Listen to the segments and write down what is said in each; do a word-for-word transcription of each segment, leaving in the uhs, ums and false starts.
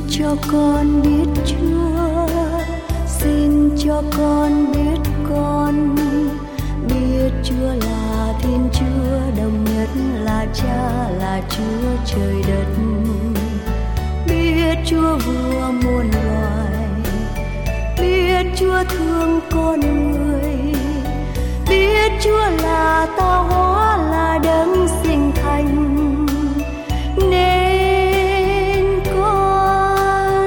cho con biết Chúa, xin cho con biết con biết Chúa là Thiên Chúa đồng nhất, là Cha, là Chúa trời đất. Biết Chúa vua muôn loài, biết Chúa thương con người, biết Chúa là tạo hóa, là đấng sinh thành. Nên con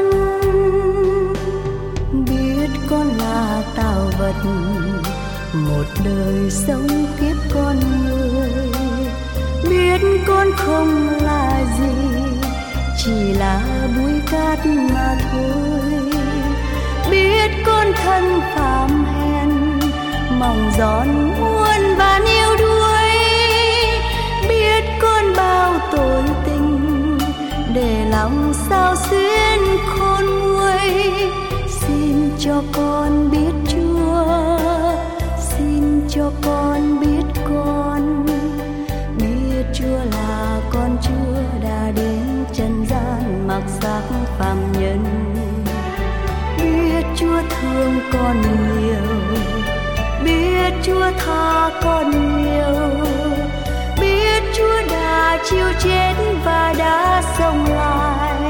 biết con là tạo vật, một đời sống kiếp con người. Biết con không là gì, chỉ là bụi cát mà thôi. Biết con thân phàm hèn, mong giòn muôn vàn yêu đuối. Biết con bao tội tình, để lòng sao xuyên khôn nguôi. Xin cho con biết Chúa, xin cho con biết con biết Chúa là con Chúa đã đến trần gian mặc xác phàm nhân. Biết Chúa thương con nhiều, biết Chúa tha con nhiều, biết Chúa đã chịu chết và đã sống lại.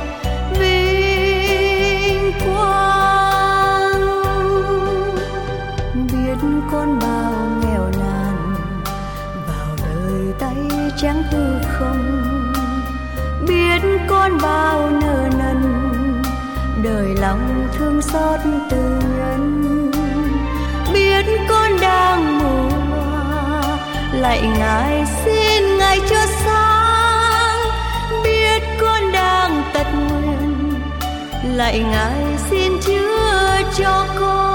Vinh quang biết con bao nghèo nàn, vào đời tay trắng hư không. Biết con bao nợ nần, đời lòng thương xót từ nhân. Biết con đang mù loa, lạy Ngài xin Ngài cho sáng. Biết con đang tật nguyền, lạy Ngài xin chữa cho con.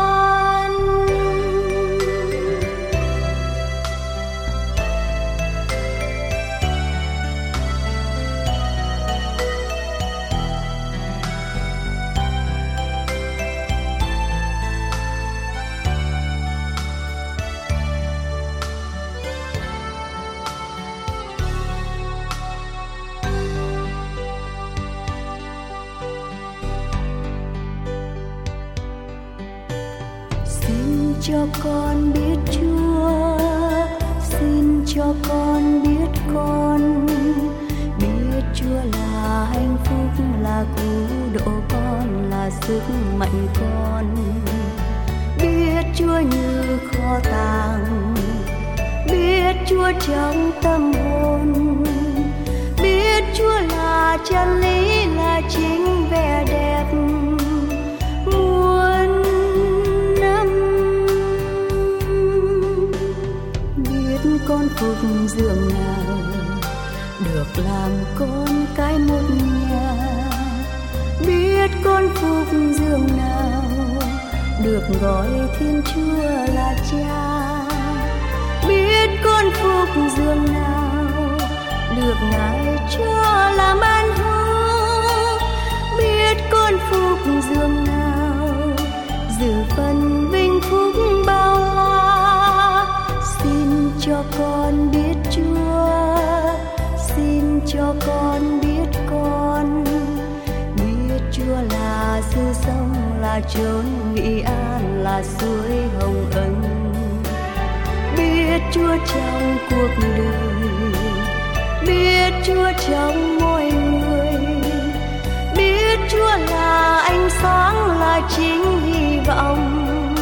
Cho con biết Chúa, xin cho con biết con biết Chúa là hạnh phúc, là cứu độ con, là sức mạnh con. Biết Chúa như kho tàng, biết Chúa trong tâm hồn, biết Chúa là chân lý, là chính vẻ đẹp. Con phục giường nào được làm con cái một nhà, biết con phục giường nào được gọi Thiên Chúa là Cha. Biết con phục giường nào được Ngài cho làm ban hữu, biết con phục giường nào dự phần vinh phúc bao la. Xin cho con biết Chúa, xin cho con biết con biết Chúa là sự sống, là chốn nghỉ an, là suối hồng ân. Biết Chúa trong cuộc đời, biết Chúa trong mỗi người, biết Chúa là ánh sáng, là chính hy vọng.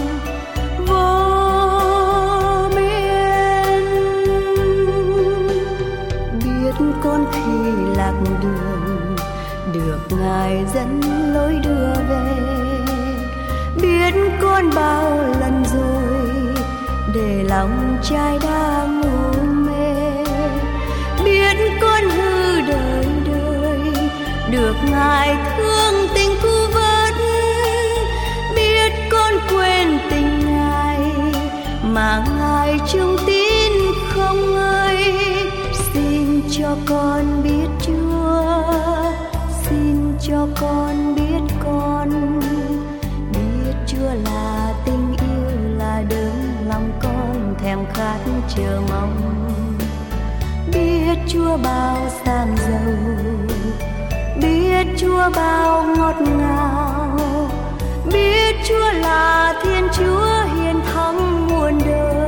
Con khi lạc đường được Ngài dẫn lối đưa về. Biết con bao lần rồi để lòng trai đang ngủ mê. Biết con hư đời đời được Ngài thương tình cứu vớt. Biết con quên tình Ngài mà Ngài trung tín không ngơi. Xin cho con biết Chúa, xin cho con biết con biết Chúa là tình yêu, là đấng lòng con thèm khát chờ mong. Biết Chúa bao sang giàu, biết biết Chúa bao ngọt ngào, biết Chúa là Thiên Chúa hiền thắng muôn đời.